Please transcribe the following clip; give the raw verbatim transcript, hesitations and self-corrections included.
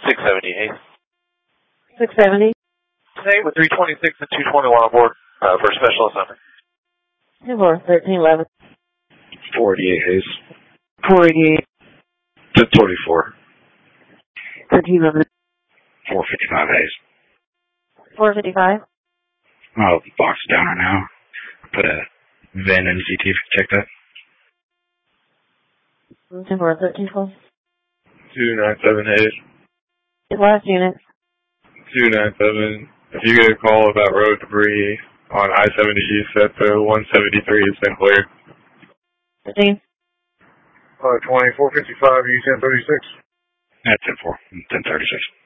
six seventy, Hayes. six seventy? Hey, with three twenty-six and two twenty-one on board uh, for specialist number. two four, thirteen eleven. four eighty-eight, Hayes. four eighty-eight. ten twenty-four. thirteen eleven. four fifty-five, Hayes. four fifty-five. Oh, box downer now. Put a V I N in C T if you check that. two four, thirteen twelve. two ninety-seven, Hayes. His last unit. two ninety-seven. If you get a call about road debris on I seventy East at the one seventy-three, it's been cleared. fifteen. Uh, twenty-four fifty-five, U ten thirty-six. That's ten four. ten thirty-six.